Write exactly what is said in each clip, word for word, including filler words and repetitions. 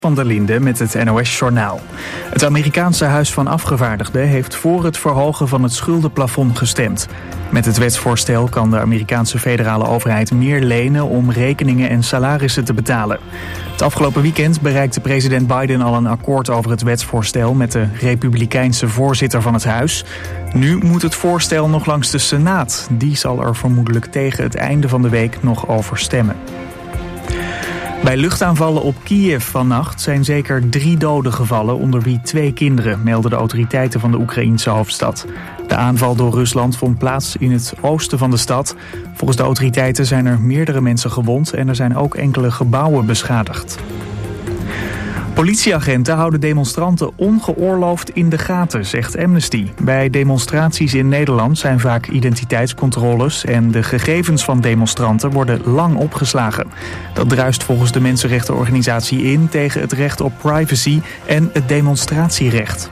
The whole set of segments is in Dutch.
Van der Linde met het N O S-journaal. Het Amerikaanse Huis van Afgevaardigden heeft voor het verhogen van het schuldenplafond gestemd. Met het wetsvoorstel kan de Amerikaanse federale overheid meer lenen om rekeningen en salarissen te betalen. Het afgelopen weekend bereikte president Biden al een akkoord over het wetsvoorstel met de republikeinse voorzitter van het huis. Nu moet het voorstel nog langs de Senaat. Die zal er vermoedelijk tegen het einde van de week nog over stemmen. Bij luchtaanvallen op Kiev vannacht zijn zeker drie doden gevallen, onder wie twee kinderen, melden de autoriteiten van de Oekraïense hoofdstad. De aanval door Rusland vond plaats in het oosten van de stad. Volgens de autoriteiten zijn er meerdere mensen gewond en er zijn ook enkele gebouwen beschadigd. Politieagenten houden demonstranten ongeoorloofd in de gaten, zegt Amnesty. Bij demonstraties in Nederland zijn vaak identiteitscontroles en de gegevens van demonstranten worden lang opgeslagen. Dat druist volgens de mensenrechtenorganisatie in tegen het recht op privacy en het demonstratierecht.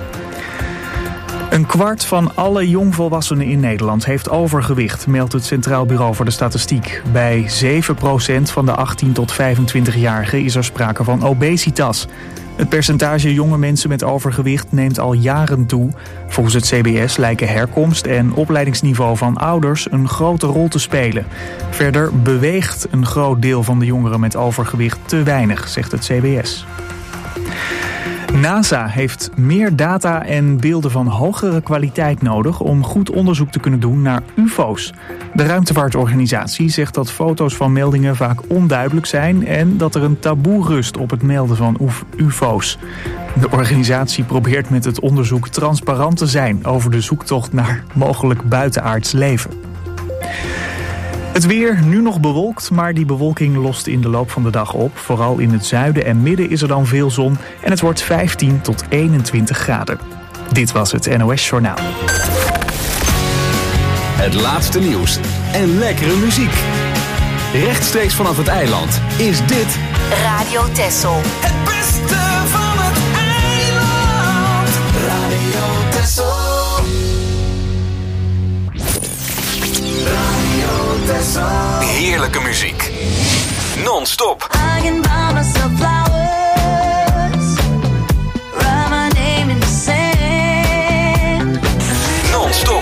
Een kwart van alle jongvolwassenen in Nederland heeft overgewicht, meldt het Centraal Bureau voor de Statistiek. Bij zeven procent van de achttien tot vijfentwintig-jarigen is er sprake van obesitas. Het percentage jonge mensen met overgewicht neemt al jaren toe. Volgens het C B S lijken herkomst en opleidingsniveau van ouders een grote rol te spelen. Verder beweegt een groot deel van de jongeren met overgewicht te weinig, zegt het C B S. NASA heeft meer data en beelden van hogere kwaliteit nodig om goed onderzoek te kunnen doen naar U F O's. De ruimtevaartorganisatie zegt dat foto's van meldingen vaak onduidelijk zijn en dat er een taboe rust op het melden van U F O's. De organisatie probeert met het onderzoek transparant te zijn over de zoektocht naar mogelijk buitenaards leven. Het weer, nu nog bewolkt, maar die bewolking lost in de loop van de dag op. Vooral in het zuiden en midden is er dan veel zon en het wordt vijftien tot eenentwintig graden. Dit was het N O S-journaal. Het laatste nieuws en lekkere muziek. Rechtstreeks vanaf het eiland is dit Radio Texel. Het beste van het eiland. Radio Texel. heerlijke muziek. Non-stop. Non-stop.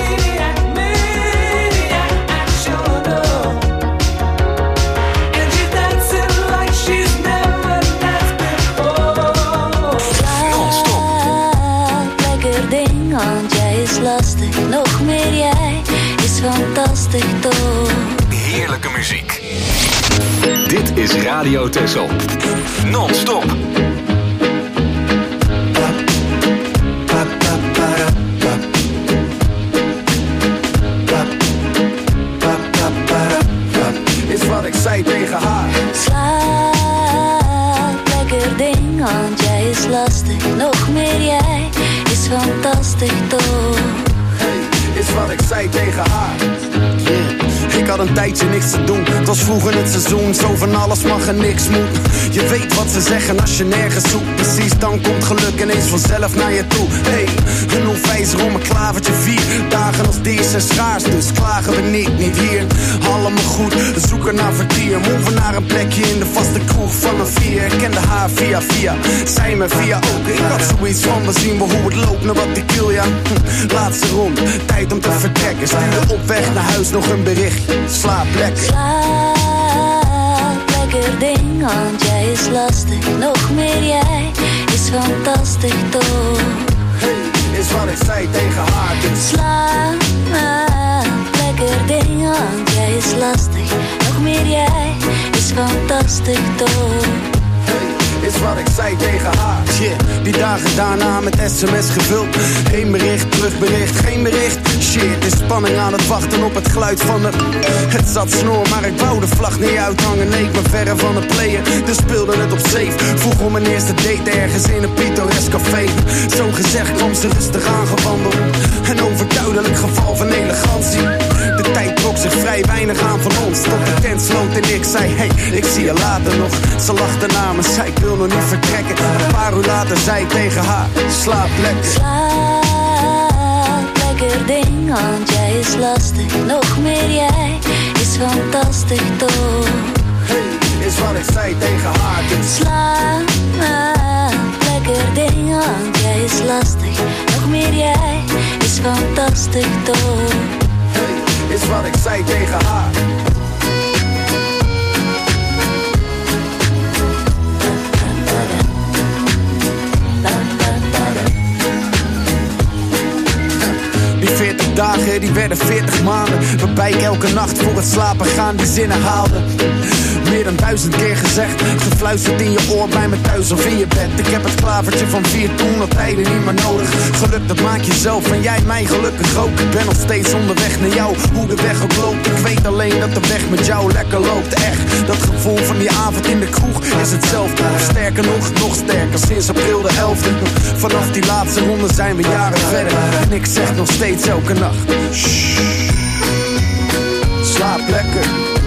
Lekker ding, want jij is lastig. Nog meer jij is fantastisch toch. Heerlijke muziek. Dit is Radio Texel. Non-stop. Is wat ik zei tegen haar. Slaap, lekker ding, want jij is lastig. Nog meer jij is fantastisch toch. Hey, is wat ik zei tegen haar. Yeah. Ik had een tijdje niks te doen. Het was vroeg in het seizoen, zo van alles mag en niks moet. Je weet wat ze zeggen als je nergens zoekt. Precies, dan komt geluk ineens vanzelf naar je toe. Hey, een onwijzer om een klavertje vier. Dagen als deze zijn schaars, dus klagen we niet, niet hier. Allemaal goed, we zoeken naar vertier. Moven naar een plekje in de vaste kroeg van een vier. Ik kende haar via via, zij me via ook. Ik had zoiets van, we zien wel hoe het loopt naar wat ik wil, ja. Hm, laatste ronde, tijd om te vertrekken. Stuurde op weg naar huis nog een berichtje. Slaap lekker. Slaap, lekker ding, want jij is lastig. Nog meer jij is fantastisch toch. Hey, is wat ik zei tegen haar. Dus. Slaap, lekker ding, want jij is lastig. Nog meer jij is fantastisch toch. Is wat ik zei tegen haar. Shit, die dagen daarna met sms gevuld. Geen bericht, terugbericht, geen bericht. Shit, is spanning aan het wachten op het geluid van de... Het zat snor, maar ik wou de vlag niet uithangen. Nee, ik ben verre van het playen, dus speelde het op safe. Vroeg om mijn eerste date ergens in een pittoresk café. Zo gezegd kwam ze rustig aangewandeld. Een overduidelijk geval van elegantie. De tijd trok zich vrij weinig aan van ons. Tot de tent sloot en ik zei, hey, ik zie je later nog. Ze lachte na me, zei ik wil nog niet vertrekken. Een paar uur later zei ik tegen haar, slaap lekker. Slaap, lekker ding, want jij is lastig. Nog meer jij is fantastisch toch. Hey, is wat ik zei tegen haar. Dus slaap, lekker ding, want jij is lastig. Nog meer jij is fantastisch toch. Hey, is wat ik zei tegen haar. veertig dagen, die werden veertig maanden. Waarbij ik elke nacht voor het slapen gaan die zinnen haalde. Meer dan duizend keer gezegd, gefluisterd in je oor bij me thuis of in je bed. Ik heb het klavertje van vier toen al tijden niet meer nodig. Geluk dat maak je zelf en jij mij gelukkig ook. Ik ben nog steeds onderweg naar jou, hoe de weg ook loopt. Ik weet alleen dat de weg met jou lekker loopt. Echt, dat gevoel van die avond in de kroeg is hetzelfde. Sterker nog, nog sterker, sinds april de elfde. Vanaf die laatste ronde zijn we jaren verder. En ik zeg nog steeds elke nacht, shh, slaap lekker.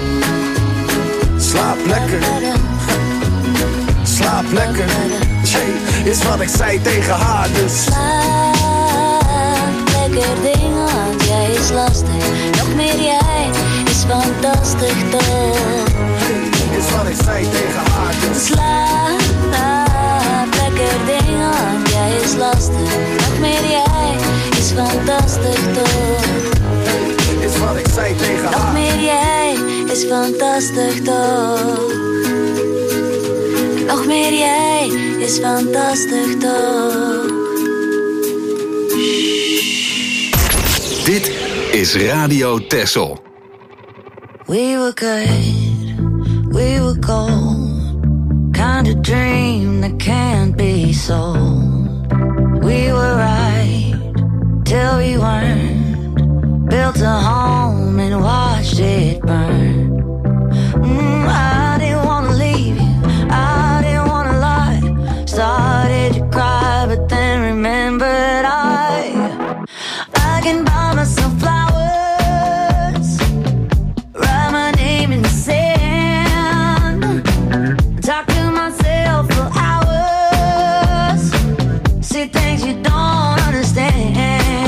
Slaap lekker, slaap lekker. Jay, is wat ik zei tegen haar dus. Slaap lekker ding, want jij is lastig. Nog meer jij is fantastisch toch. Hey, is wat ik zei tegen haar dus. Slaap lekker ding, want jij is lastig. Nog meer jij is fantastisch toch. Hey, is wat ik zei tegen haar. Nog meer jij is fantastisch toch. Nog meer jij is fantastisch toch. Dit is Radio Texel. We were good, we were gold. Kind of dream that can't be sold. We were right till we weren't. Built a home and watched it burn. Mm, I didn't wanna leave you, I didn't wanna lie. Started to cry, but then remembered I I can buy myself flowers, write my name in the sand, talk to myself for hours, see things you don't understand.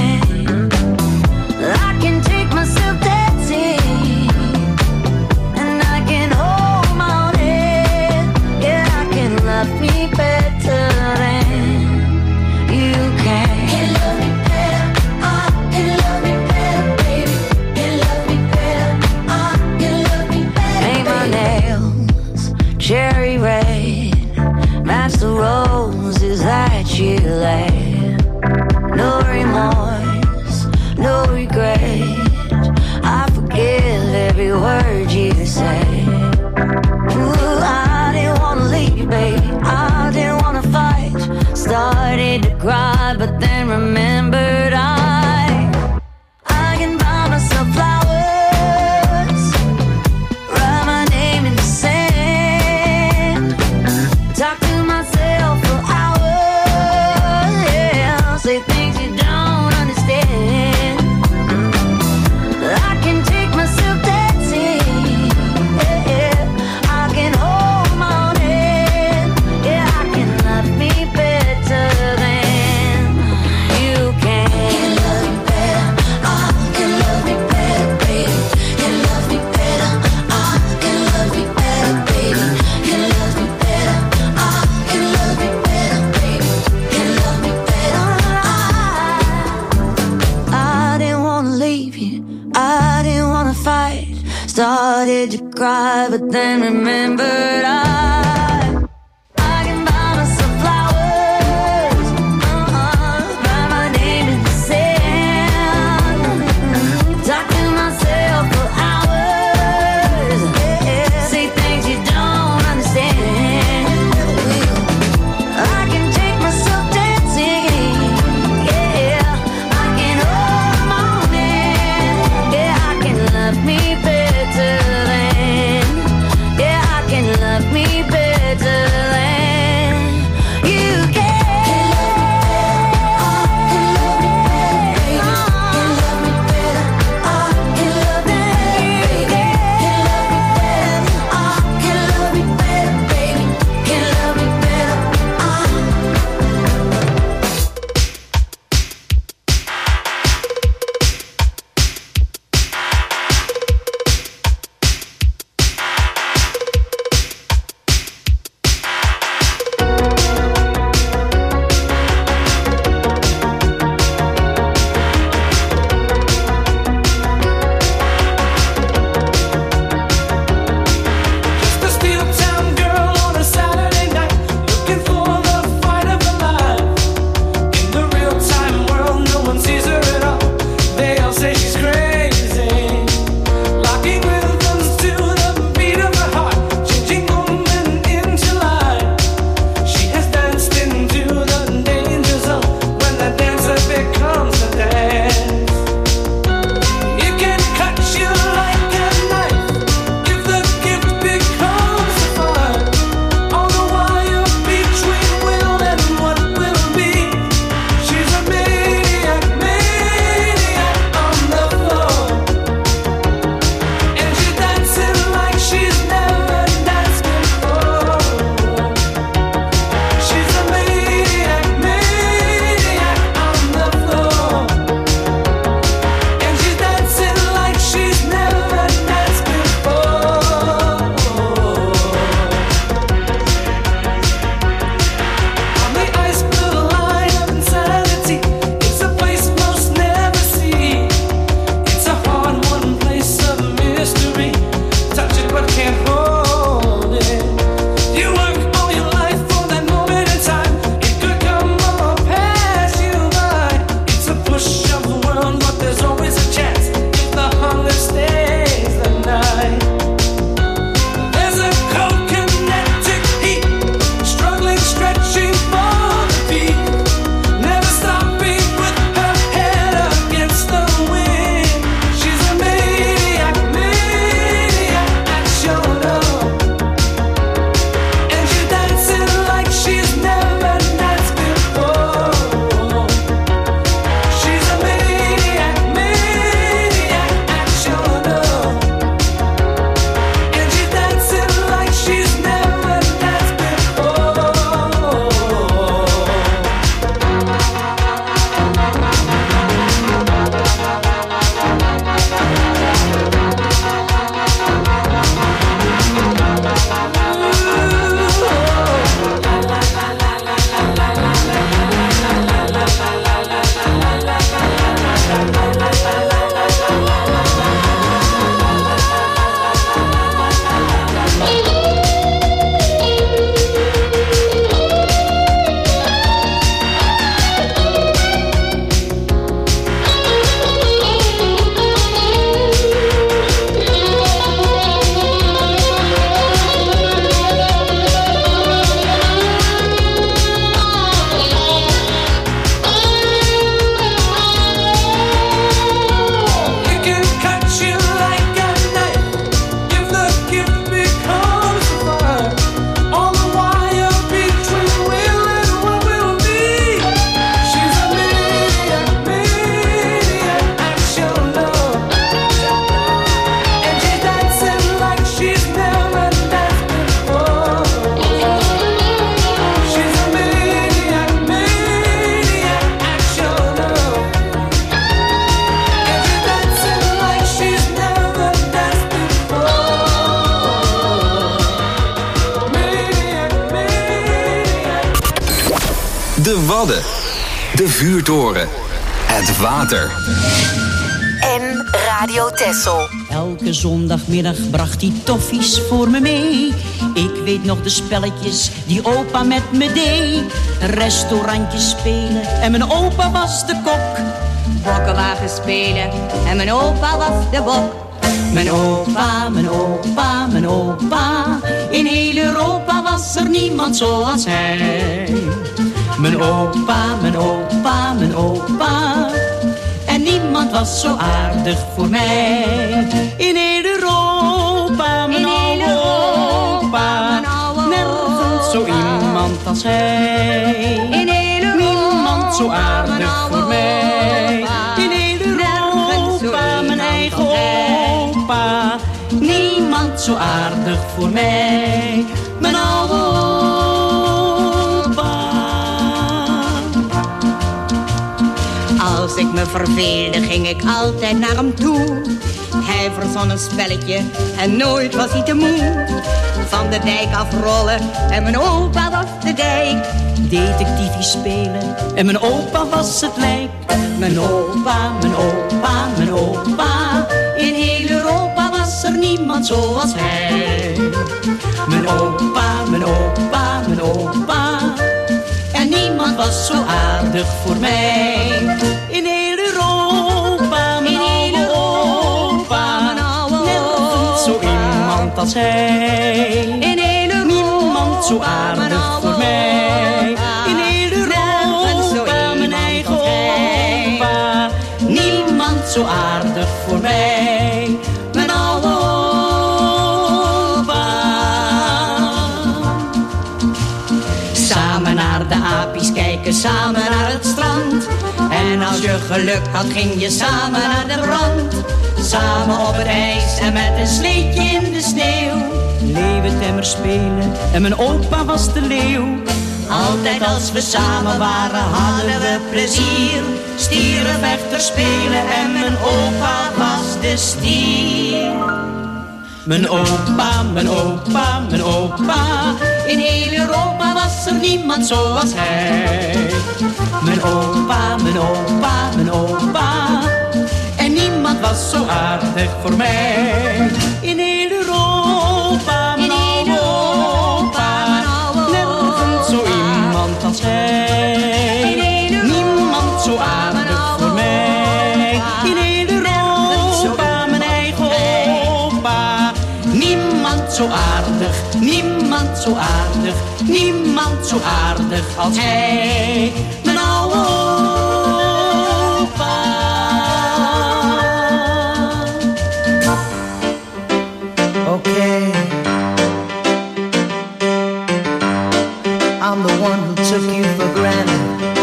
I can take myself dancing, and I can hold my own head. Yeah, I can love me better than you can. Can love me better, I can love me better, baby. Can love me better, I can love me better. Paint my nails cherry red, match the roses that you laid. No remorse, no regret. I forgive every word you say. Ooh, I didn't wanna leave, babe. I didn't wanna fight. Started to cry, but then remembered I I can buy myself flowers, write my name in the sand, talk to myself for hours. Yeah, say things you don't understand. I can take myself dancing, yeah, yeah. I can hold my own head, yeah, I can love me better than you can. Can love me better, I can love me better, baby. Can love me better, I can love me better, baby. Can love me better, I can love me better, baby. Can love me better, I I didn't wanna leave you, I didn't wanna fight. Started to cry, but then remembered I I can buy myself flowers, uh-uh, write my name in the sand, talk to myself for hours, yeah, say things you don't understand. I can take myself dancing, yeah, I can hold my own hand, yeah, I can love me better than, yeah, I can love me De Wadden. De vuurtoren. Het water. En Radio Texel. Elke zondagmiddag bracht hij toffies voor me mee. Ik weet nog de spelletjes die opa met me deed. Restaurantjes spelen en mijn opa was de kok. Bokkenwagen spelen en mijn opa was de bok. Mijn opa, mijn opa, mijn opa. In heel Europa was er niemand zoals hij. Mijn opa, mijn opa, mijn opa. En niemand was zo aardig voor mij. In heel Europa, mijn oude opa. Nergens zo iemand als hij. In heel Europa, niemand zo aardig voor mij. In heel Europa, mijn eigen opa. Niemand zo aardig voor mij. Mijn oude opa. Als ik me verveelde, ging ik altijd naar hem toe. Hij verzon een spelletje en nooit was hij te moe. Van de dijk afrollen en mijn opa was de dijk. Detectiefie spelen en mijn opa was het lijk. Mijn opa, mijn opa, mijn opa. In heel Europa was er niemand zoals hij. Mijn opa, mijn opa, mijn opa. En niemand was zo aardig voor mij. In heel Europa, mijn oude opa. Nergens zo iemand als hij. In heel Europa, niemand zo aardig voor mij. In heel Europa, mijn eigen opa. Niemand zo aardig voor mij. Mijn oude opa. Samen naar de apies kijken, samen naar het strand. En als je geluk had, ging je samen naar de brand. Samen op het ijs en met een sleetje in de sneeuw. Leeuwentemmer spelen en mijn opa was de leeuw. Altijd als we samen waren hadden we plezier. Stierenvechter spelen en mijn opa was de stier. Mijn opa, mijn opa, mijn opa. In heel Europa was er niemand zoals hij. Mijn opa, mijn opa, mijn opa. En niemand was zo aardig voor mij. In heel Europa, mijn oude opa. Nergens zo iemand als hij. Niemand zo aardig voor mij. In heel Europa, mijn eigen opa. Niemand zo aardig, niemand zo aardig. Niemand zo aardig als hij. Mijn oude opa. Okay, I'm the one who took you for granted.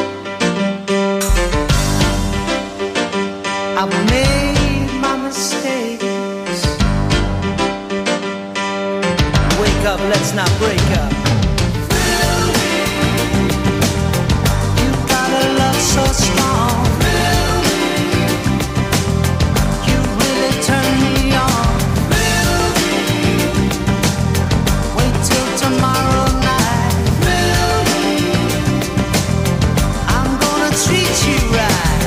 I've made my mistakes. Wake up, let's not break up. You got a love so strong. You really turn me on. Tomorrow night, I'm gonna treat you right.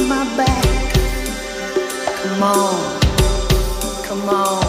my back. Come on, come on.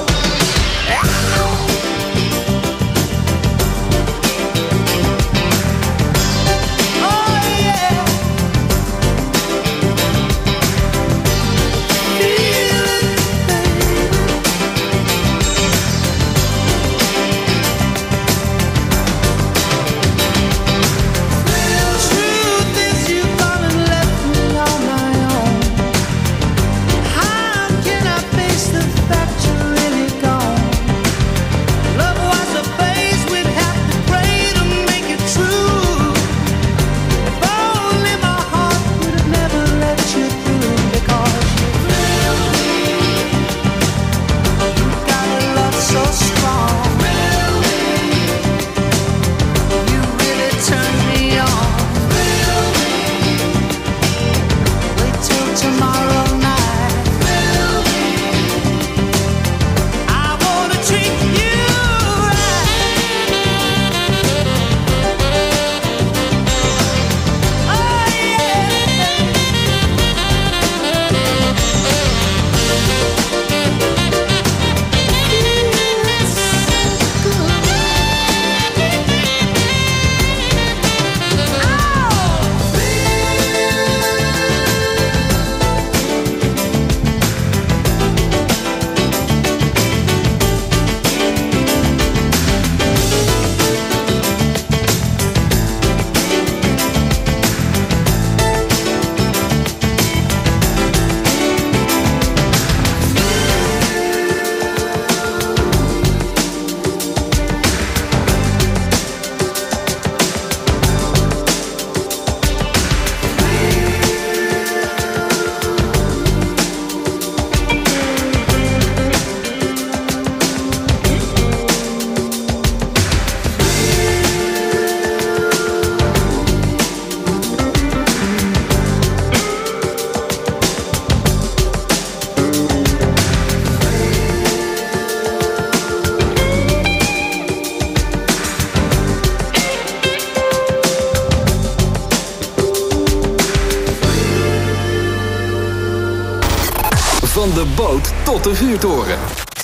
Van de boot tot de vuurtoren.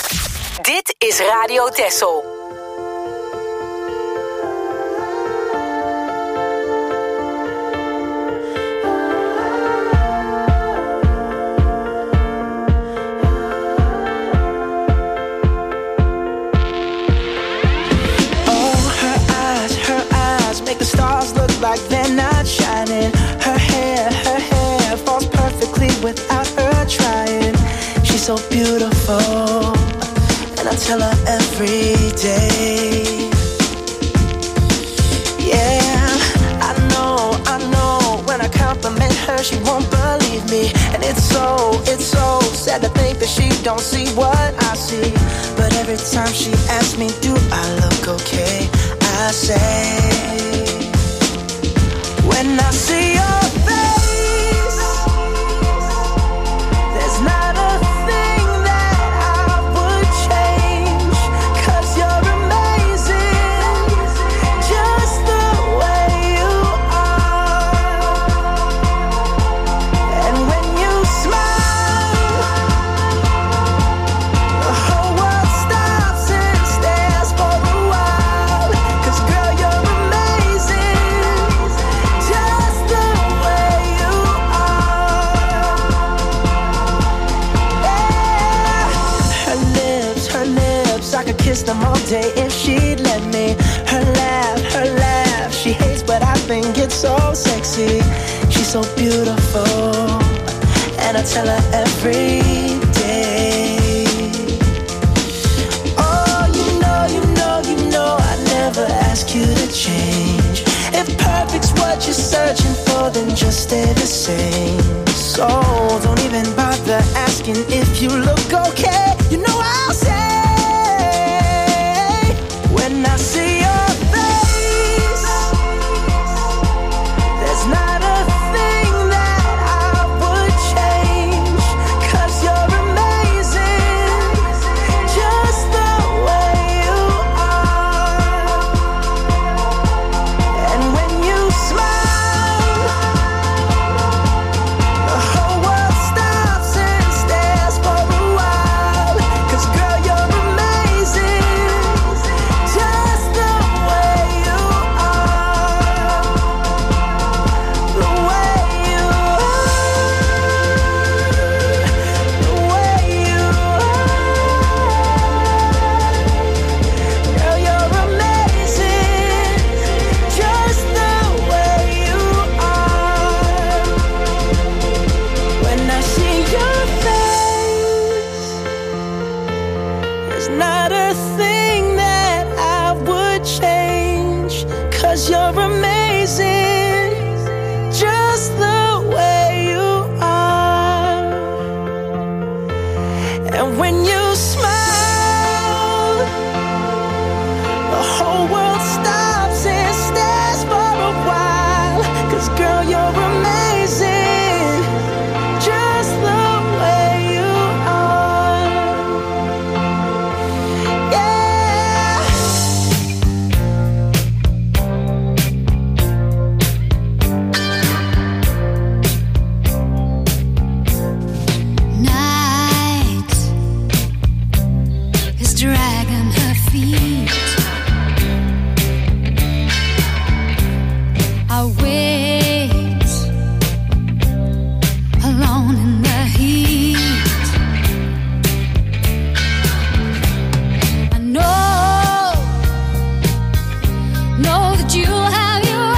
Dit is Radio Texel. Oh, her eyes, her eyes make the stars look like they're not shining. Her hair, her hair falls perfectly without her trying. She's so beautiful, and I tell her every day. Yeah, I know, I know, when I compliment her, she won't believe me. And it's so, it's so sad to think that she don't see what I see. But every time she asks me, do I look okay? I say, when I see your face, there's not a thing that I would change. 'Cause you're amazing, just the way you are. And when you smile, the whole world stops and stares for a while. 'Cause girl, you're amazing, just the way you are. Yeah. Her lips, her lips, I could kiss them all day if she'd let me. Her laugh, her laugh, she hates but I think it's so sexy. She's so beautiful, and I tell her every day. Oh, you know, you know, you know I never ask you to change. If perfect's what you're searching for, then just stay the same. So don't even bother asking if you look okay. You know I'll say, when I see your face, there's not a thing that I would change. 'Cause you're amazing, just the way you are. And when you smile, the whole world you're amazing, just the way you are. And when you smile, the whole world stops and stares for a while. 'Cause girl, you're amazing, just the way you are. Yeah. Night is dragging her feet. I wait alone in the heat. I know, know that you'll have your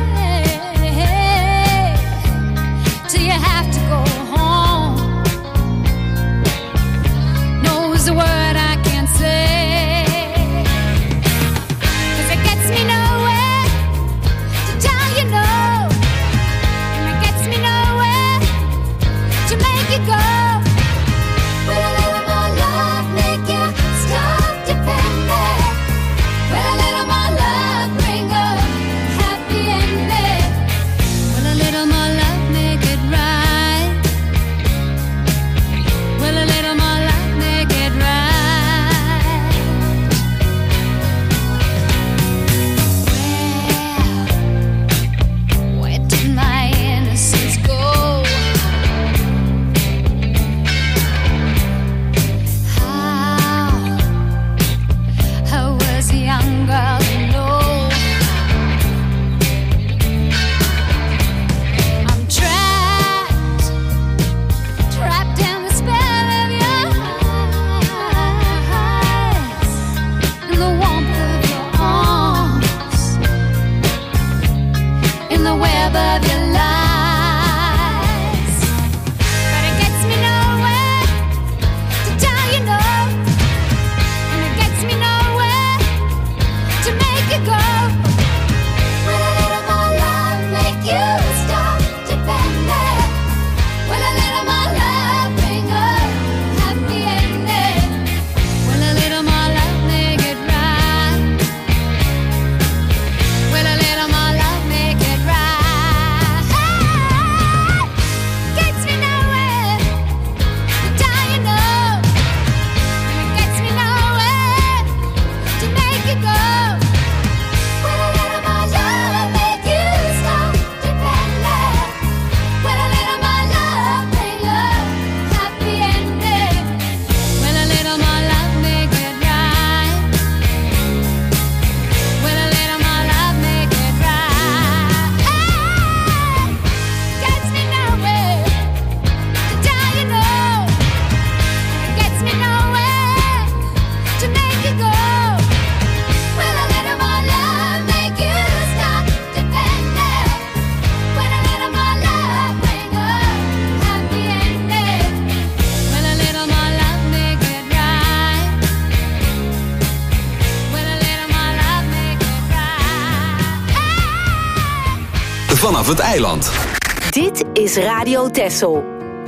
way till you have to go home. No is the word I can't say, 'cause it gets me nowhere to tell you no, and it gets me nowhere to make you go. Will a little more love make you stop depending? Will a little more love bring a happy ending? Will a little more love make it right? Will a little more love make it right? Where, where did my innocence go? How, how was a young girl to know? I'm trapped, trapped in the spell of your eyes, in the warmth of your arms, in the web of your lies. But it gets me nowhere to tell you no, and it gets me nowhere to make you go. Will a little more love make you stop depending? Will a little more love bring a happy ending? Will a little more love make it right? Will a little more love make it right? Gets me nowhere to tell you no, and it gets me nowhere to make you go. Will a little more love make you stop depending? Will a little more love bring a happy ending? Will a little more love make it right? Will a little more love make it right? Gets me nowhere to tell you no, and it gets me nowhere to make you go. Will a little more love make you stop depending? Will a little more love bring a happy ending? Will a little more love make it right? Will a little more love make it right? Vanaf het eiland. Dit is Radio Texel.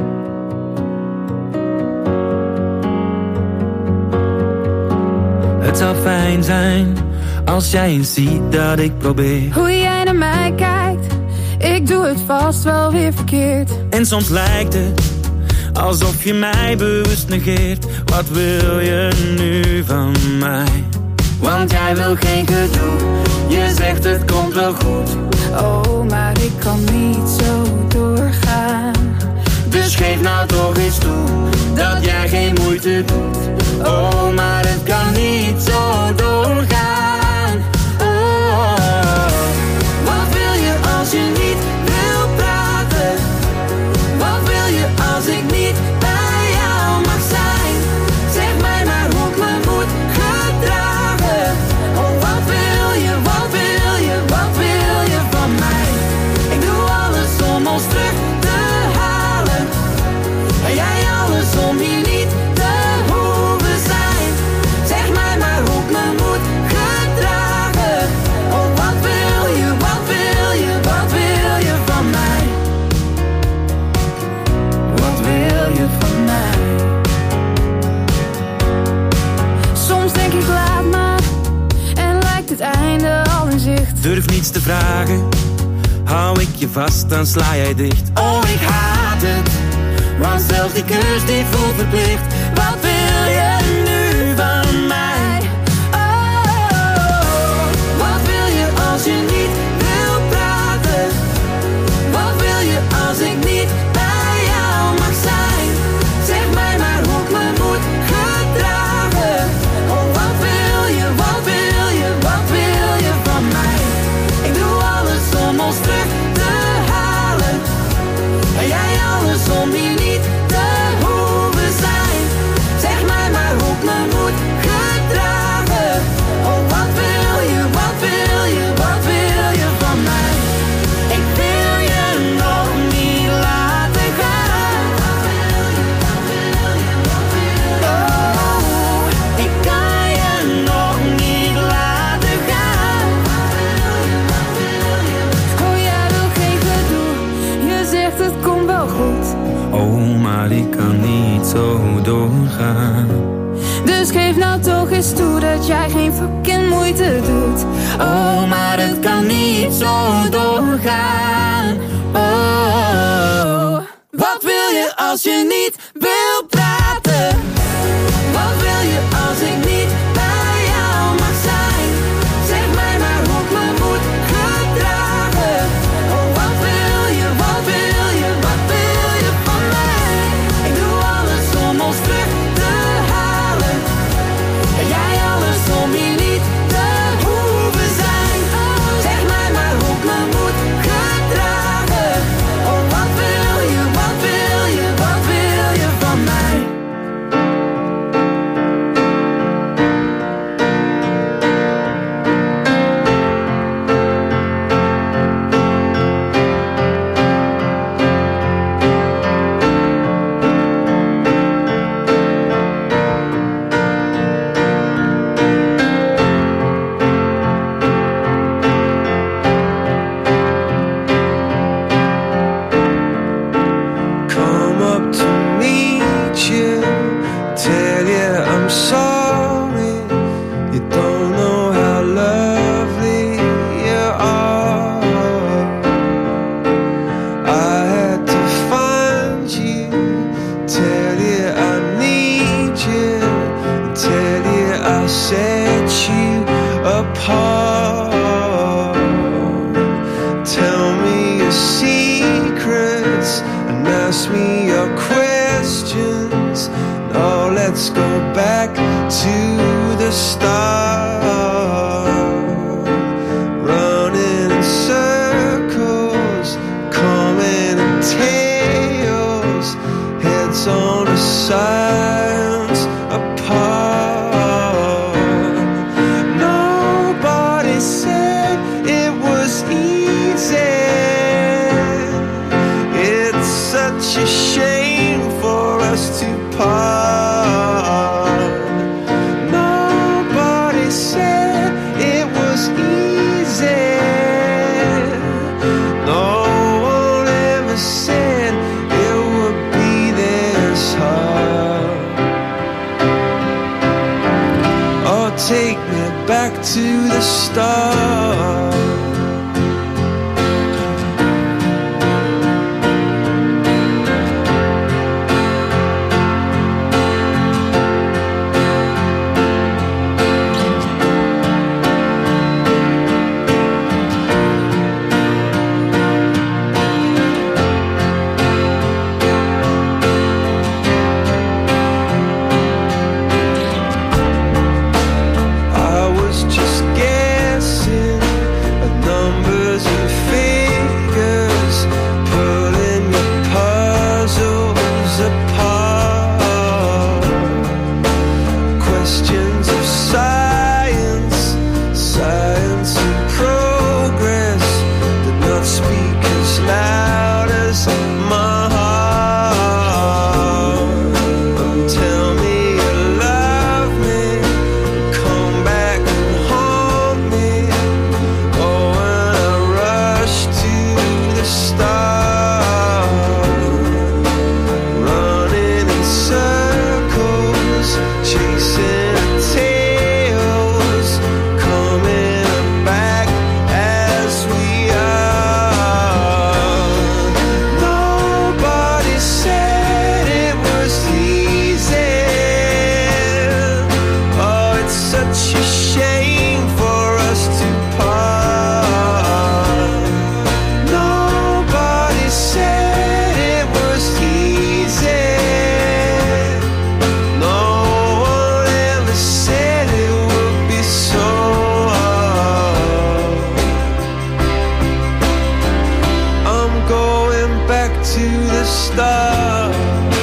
Het zou fijn zijn als jij eens ziet dat ik probeer. Hoe jij naar mij kijkt, ik doe het vast wel weer verkeerd. En soms lijkt het alsof je mij bewust negeert. Wat wil je nu van mij? Want jij wil geen gedoe, je zegt het komt wel goed. Oh, maar ik kan niet zo doorgaan. Dus geef nou toch eens toe dat jij geen moeite doet. Oh, maar het kan niet zo doorgaan. Oh, wat wil je als je niet wil praten? Wat wil je als ik niet bij jou mag zijn? Zeg mij maar hoe ik me moet gedragen. Oh, wat wil je, wat wil je, wat wil je van mij? Ik doe alles om ons terug te halen. En jij alles om hier niet te hoeven zijn. Zeg mij maar hoe ik me moet Durf niets te vragen, hou ik je vast, dan sla jij dicht. Oh, ik haat het, want zelfs die kus die voelt verplicht. Wat wil je nu van mij? Oh, wat wil je als je niet wil praten? Wat wil je als ik niet bij jou mag zijn? Zeg mij maar hoe ik me moet gedragen. Oh, wat wil je, wat wil je, wat wil je van mij? Ik doe alles om ons terug te halen. En jij alles om hier niet te hoeven zijn. Zeg mij maar hoe ik me moet gedragen. Oh, wat wil je, wat wil je, wat wil je van mij? Ik wil je nog niet laten gaan. Oh, ik kan je nog niet laten gaan. Oh, jij wil geen gedoe, je zegt het komt wel goed. Oh, maar ik kan niet zo doorgaan. Dus geef nou toch eens toe dat jij geen fucking moeite doet. Oh, maar het kan niet zo doorgaan. Oh, wat wil je als je niet wil praten? Wat wil je als ik niet bij jou mag zijn? Zeg mij maar hoe ik me moet gedragen. Oh, wat wil je, wat wil je, wat wil je van mij? Ik doe alles om ons terug te halen. En jij alles om hier niet te hoeven zijn. Zeg mij maar hoe ik me moet gedragen. Oh, wat wil je, wat wil je, wat wil je van mij? Come up to meet you, tell you I'm sorry. You don't know how lovely you are. I had to find you, tell you I need you, tell you I set you apart. Tell me your secrets and ask me your questions. Now let's go back to the start. Running in circles, coming in tails, heads on the sides apart. Nobody said it was easy. It's such a shame for us to part. Nobody said it was easy. No one ever said it would be this hard. Oh, take me back to the start. I was just guessing. to the start.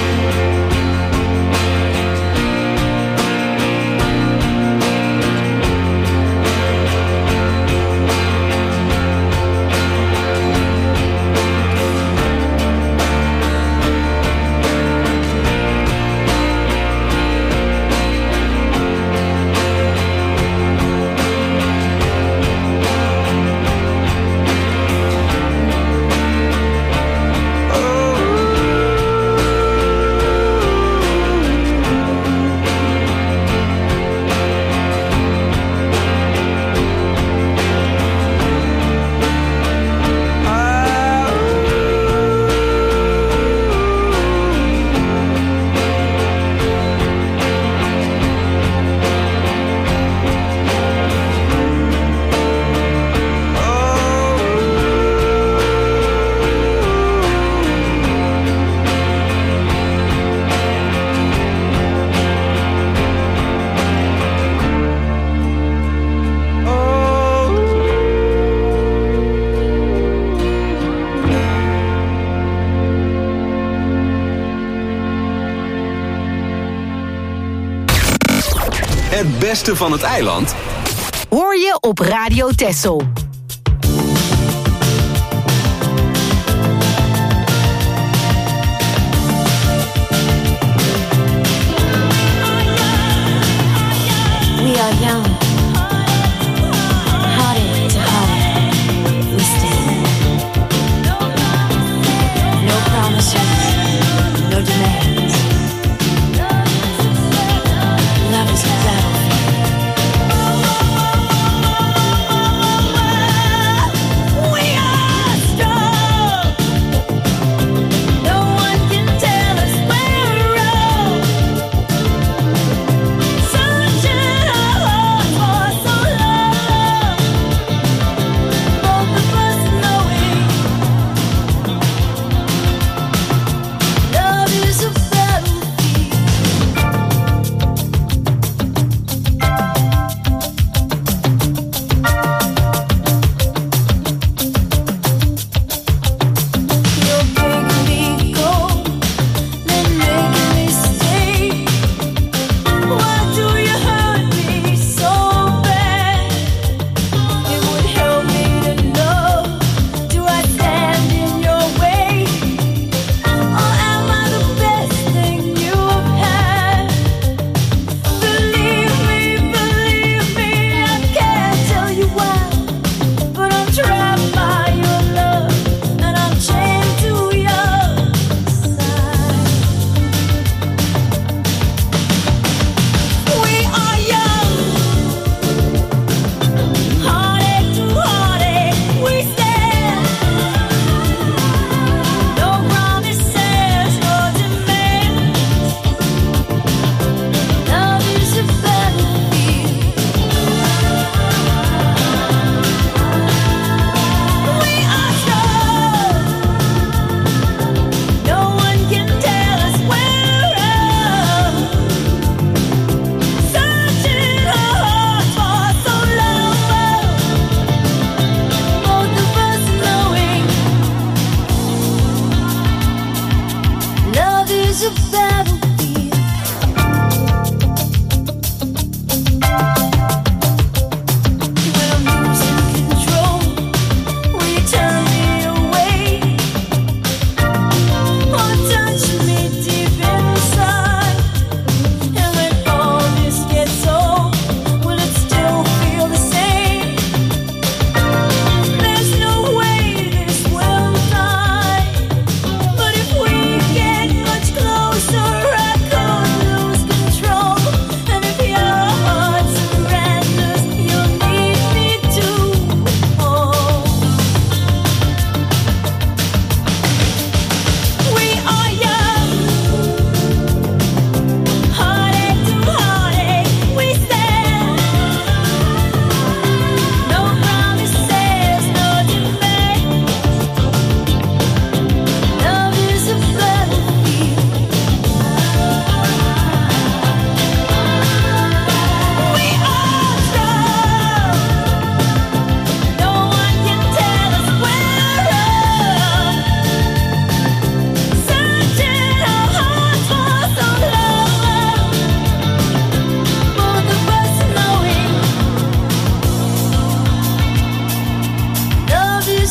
Het beste van het eiland hoor je op Radio Texel. We are young, hearted to heart, we stand. No promises, no demands. Love is a battlefield.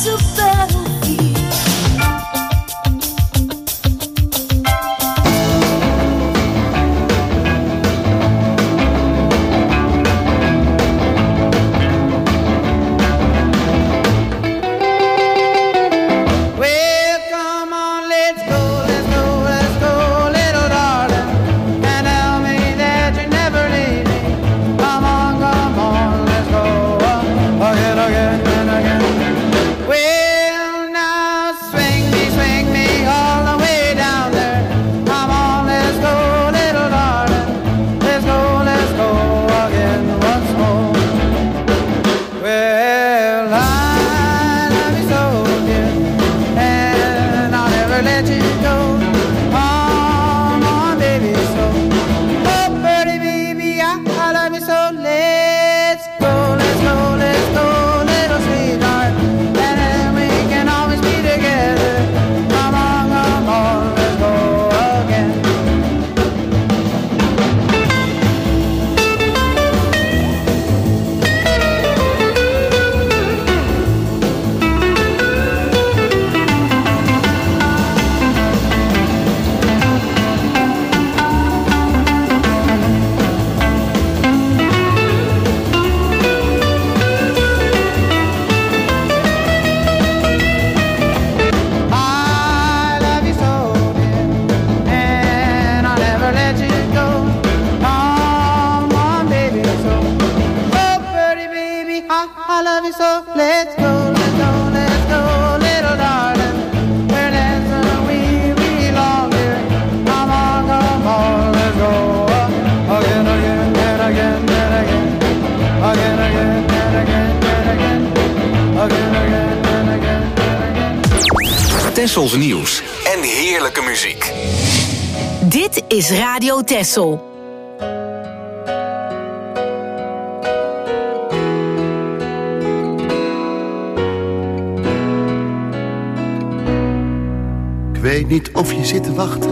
your battlefield. Tessels nieuws en heerlijke muziek. Dit is Radio Tessel. Ik weet niet of je zit te wachten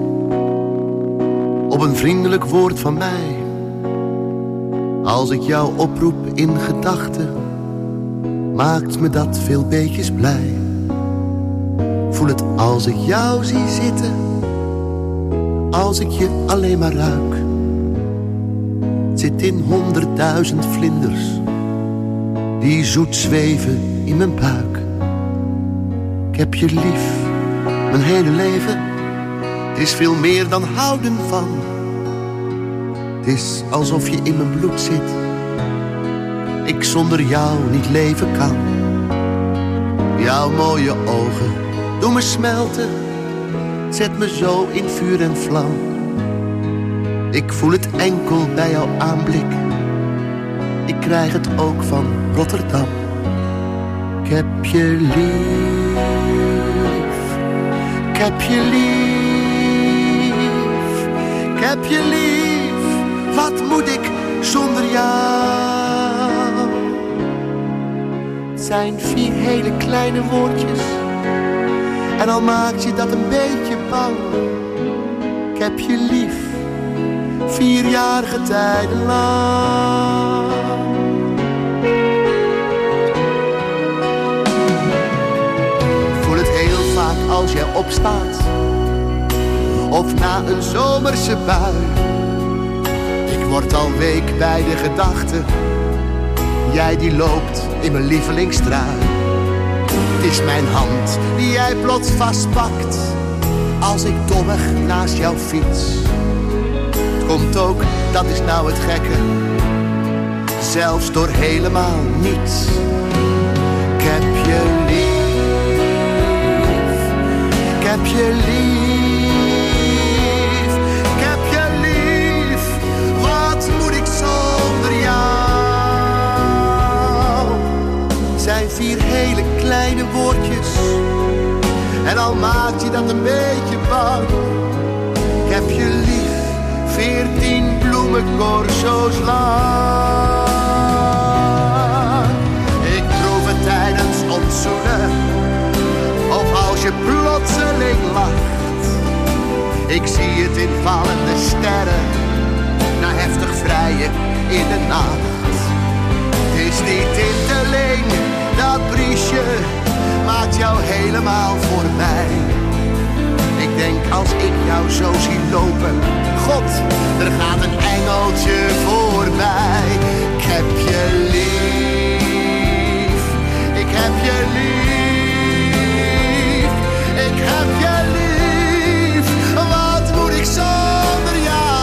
op een vriendelijk woord van mij. Als ik jou oproep in gedachten, maakt me dat veel beetjes blij. Voel het als ik jou zie zitten, als ik je alleen maar ruik. Het zit in honderdduizend vlinders die zoet zweven in mijn buik. Ik heb je lief, mijn hele leven. Het is veel meer dan houden van. Het is alsof je in mijn bloed zit. Ik zonder jou niet leven kan. Jouw mooie ogen doe me smelten, zet me zo in vuur en vlam. Ik voel het enkel bij jouw aanblik, ik krijg het ook van Rotterdam. Ik heb je lief, ik heb je lief, ik heb je lief. Wat moet ik zonder jou? Het zijn vier hele kleine woordjes, en al maakt je dat een beetje bang. Ik heb je lief, vierjarige tijden lang. Ik voel het heel vaak als jij opstaat, of na een zomerse bui. Ik word al week bij de gedachte, jij die loopt in mijn lievelingstrui. Het is mijn hand die jij plots vastpakt, als ik dommig naast jou fiets. Het komt ook, dat is nou het gekke, zelfs door helemaal niets. Ik heb je lief, ik heb je lief, ik heb je lief. Wat moet ik zonder jou? Het zijn vier hele kleine woordjes, en al maakt je dat een beetje bang. Ik heb je lief, veertien bloemencorso's lang. Ik proef het tijdens ons zoenen, of als je plotseling lacht. Ik zie het in vallende sterren, na heftig vrijen in de nacht. Het is niet in te leen, dat briesje helemaal voorbij. Ik denk als ik jou zo zie lopen, God, er gaat een engeltje voorbij. Ik heb je lief, ik heb je lief, ik heb je lief. Wat moet ik zonder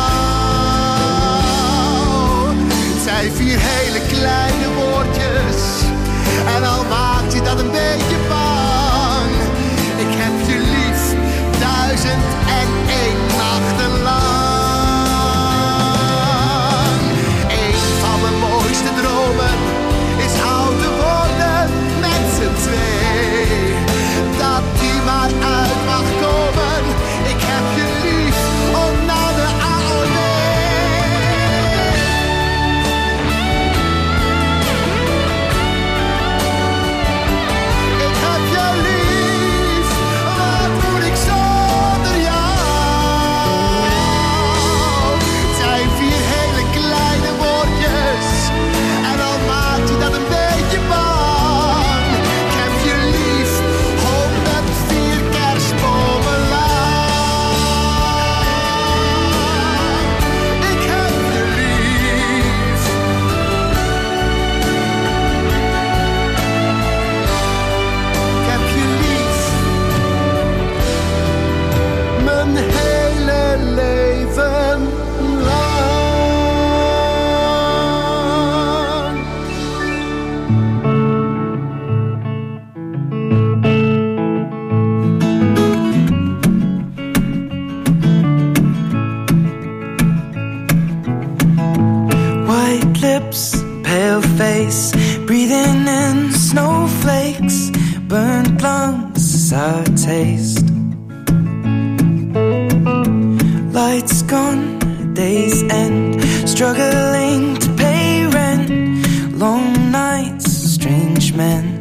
jou? Het zijn vier hele kleine woordjes en al maakt je dat een beetje bang. Ik heb je lief, duizend en één nachten lang. Een van mijn mooiste dromen is ouder worden met z'n twee. Dat die maar uit mag komen. Ik heb je lief, om naar de A O W. Ik heb je lief, wat moet ik zonder jou? Het zijn vier hele kleine woordjes en al maakt je dat een beetje bang. Ik heb je lief, honderdvier kerstbomen lang. Ik heb je lief. Ik heb je lief. Mijn hele leven lang. White lips, pale face, breathing in snowflakes, burnt lungs, sour taste. Lights gone, days end, struggling to pay rent, long nights, strange men.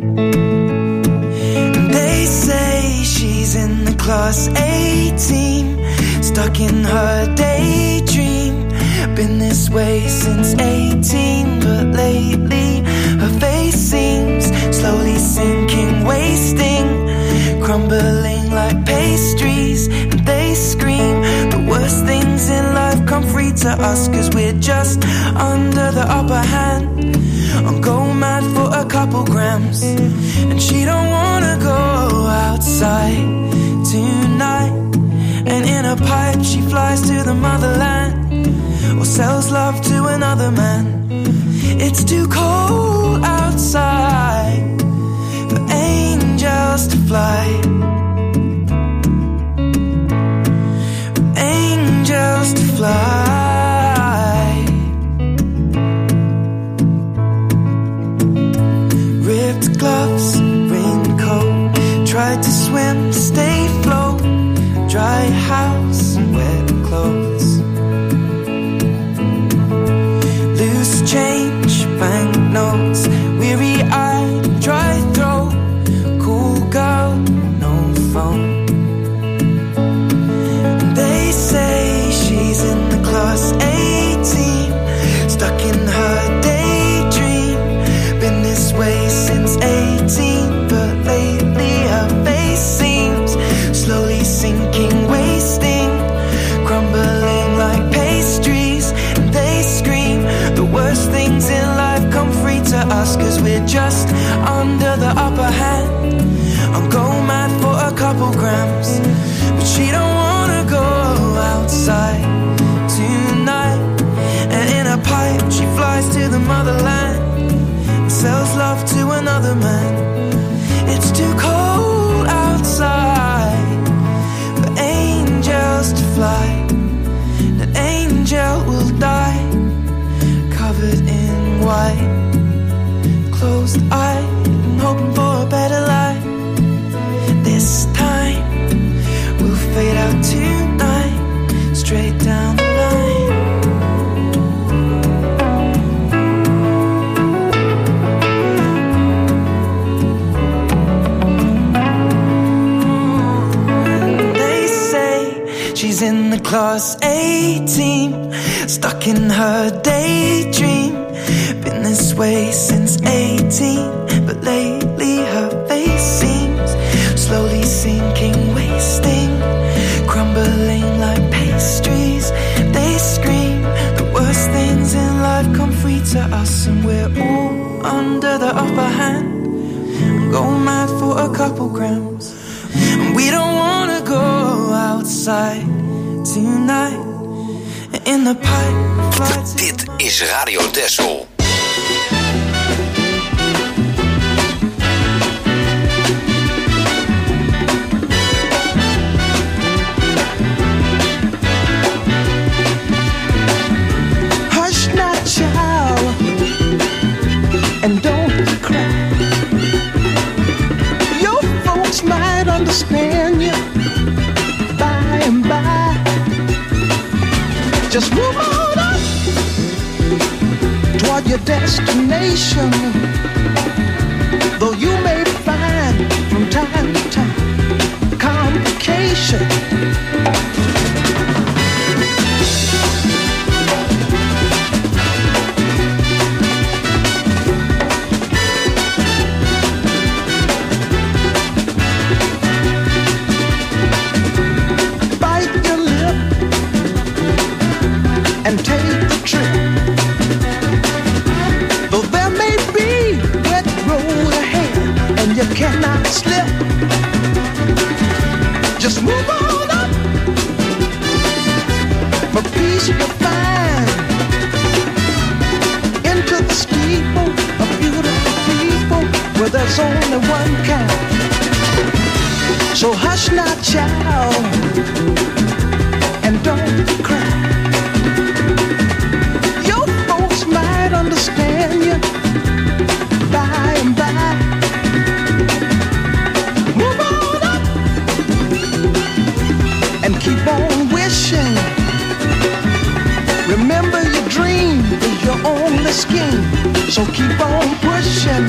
They say she's in the class A team, stuck in her daydream. Been this way since eighteen, but lately her face seems slowly sinking, wasting, crumbling like pastries. And they scream the worst things in life come free to us, cause we're just under the upper hand. I'll go mad for a couple grams, and she don't wanna go outside tonight. And in a pipe she flies to the motherland, or sells love to another man. It's too cold outside for angels to fly, for angels to fly. Ripped gloves, raincoat, tried to swim, stay float, dry house, wet clothes. Loose change, banknotes, weary-eyed, dry throat, cool girl, no phone. They say she's in the class A team, stuck in her daydream. Been this way since eighteen, but lately her face seems slowly sinking, wasting, crumbling like pastries. And they scream the worst things in life come free to us, cause we're just under the upper hand. I'll go mad for a couple grams, but she don't wanna go outside tonight. And in a pipe she flies to the motherland, and sells love to another man. It's too cold outside for angels to fly. An angel will die, covered in white, closed eyed and hoping for a better life. This time we'll fade out tonight, straight down the line. And they say she's in the class A team, stuck in her daydream. Been this way since eighteen, but lately her face seems a couple grams. We don't wanna go outside tonight. In the pipe. Dit is Radio Texel. Hush now, child, and don't cry. Your folks might understand you by and by. Just move on up toward your destination. Though you may find from time to time complication. And take the trip. Though there may be wet road ahead and you cannot slip, just move on up. For peace you'll find into the steeple of beautiful people where there's only one kind. So hush now, child, and don't cry. Understand you by and by. Move on up and keep on wishing. Remember your dream is your only scheme, so keep on pushing.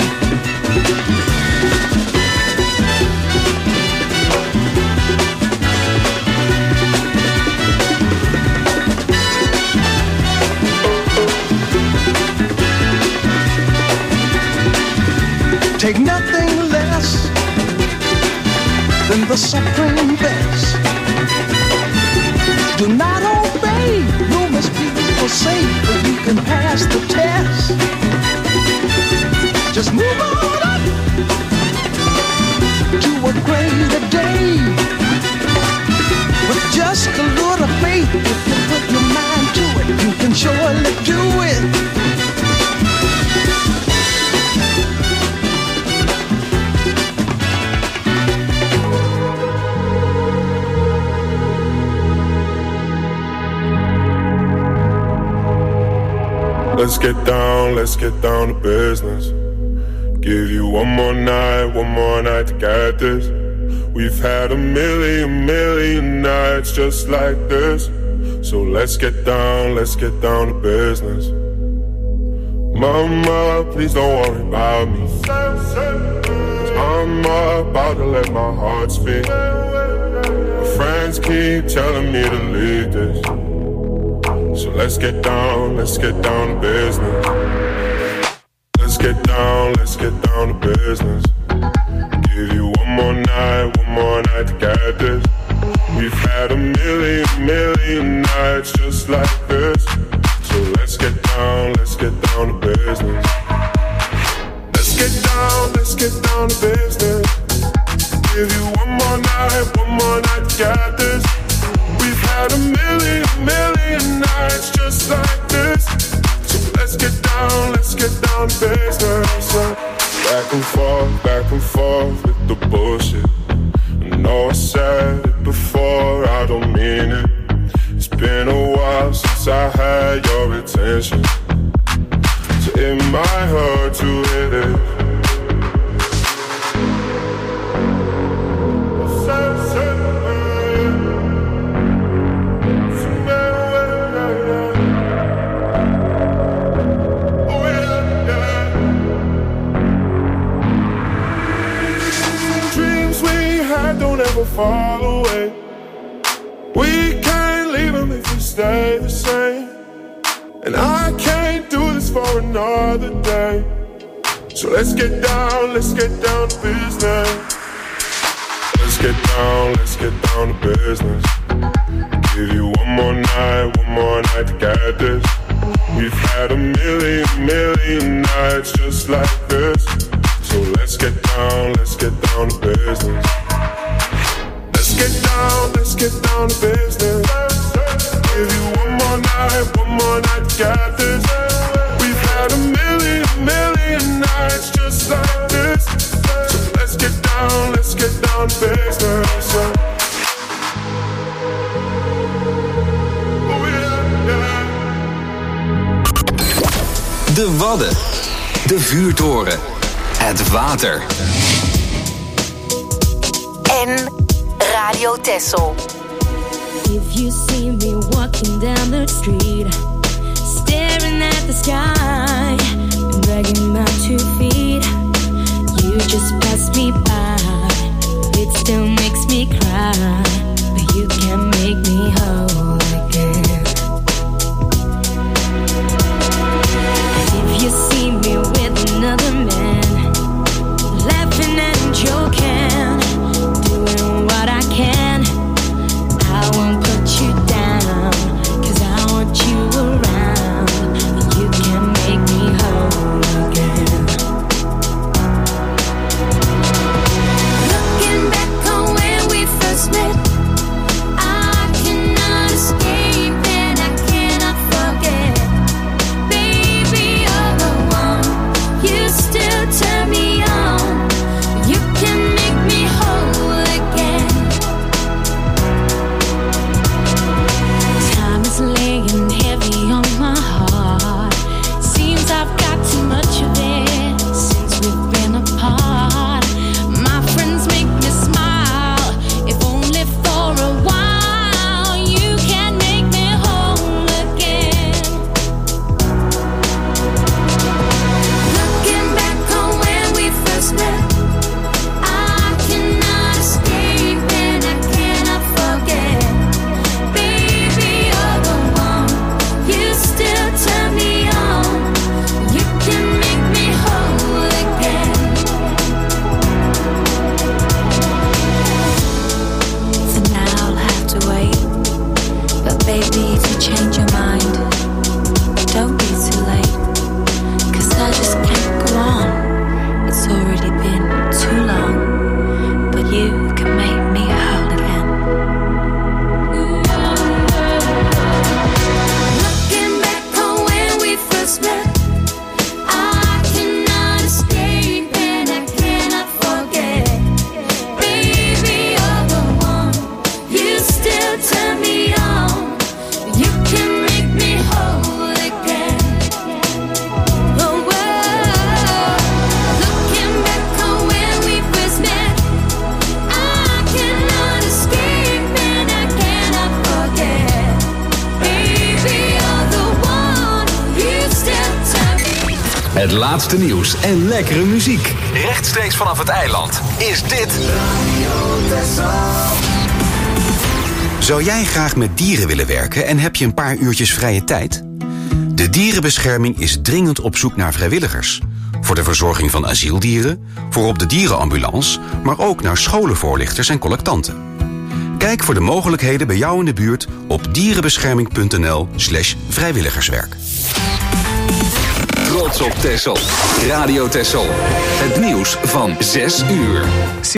Take nothing less than the supreme best. Do not obey rumors people say, but you can pass the test. Just move on up to a greater day. With just a little faith, if you put your mind to it, you can surely do it. Let's get down, let's get down to business. Give you one more night, one more night to get this. We've had a million, million nights just like this. So let's get down, let's get down to business. Mama, please don't worry about me, 'cause I'm about to let my heart speak. My friends keep telling me to leave this. So let's get down, let's get down to business. Let's get down, let's get down to business. Give you one more night, one more night to get this. We've had a million, million nights just like this. So let's get down, let's get down to business. Let's get down, let's get down to business. Give you one more night, one more night to get this. We've had a million, million nights just like this. So let's get down, let's get down to business. Back and forth, back and forth with the bullshit. I know I said it before, I don't mean it. It's been a while since I had your attention, so it might hurt to hit it. Don't ever fall away. We can't leave them if we stay the same. And I can't do this for another day. So let's get down, let's get down to business. Let's get down, let's get down to business. Give you one more night, one more night to get this. We've had a million, million nights just like this. So let's get down, let's get down to business. Let's get down, let's get down to business. Give you one more night, one more night to get this. We've had a million, million nights just like this. So let's get down, let's get down to business. Oh yeah, yeah. De Wadden, de vuurtoren, het water. En Radio Texel. If you see me walking down the street, staring at the sky, and dragging my two feet, you just pass me by. It still makes me cry, but you can make me whole again. If you see me with another man, laughing and joking, doing what I can, I won't put you down, 'cause I want you around. You can make me whole again. Looking back on when we first met, I cannot escape and I cannot forget. Baby, you're the one, you still turn me on. You can make me whole again. Time is laying heavy on my heart. Seems I've got too much of it since we've been apart. My friends make me smile, if only for a while. You can make me whole again. Looking back on when we first met, I cannot escape and I cannot forget. Baby, you're the one, you still turn me on. You can make me whole again. For now I'll have to wait, but baby, if you change your mind, don't be too late, 'cause I just can't go on. It's already been too long, but you can make me whole again. Looking back on when we first met, I cannot escape and I cannot forget. Baby, you're the one, you still turn me on. You can make me whole again. Oh, whoa. Looking back on when we first met, I cannot escape and I cannot forget. Baby, you're the one, you still turn me on. Het laatste nieuws en lekkere muziek. Rechtstreeks vanaf het eiland is dit... Zou jij graag met dieren willen werken en heb je een paar uurtjes vrije tijd? De Dierenbescherming is dringend op zoek naar vrijwilligers. Voor de verzorging van asieldieren, voor op de dierenambulance, maar ook naar scholenvoorlichters en collectanten. Kijk voor de mogelijkheden bij jou in de buurt op dierenbescherming.nl slash vrijwilligerswerk. Trots op Texel. Radio Texel. Het nieuws van zes uur.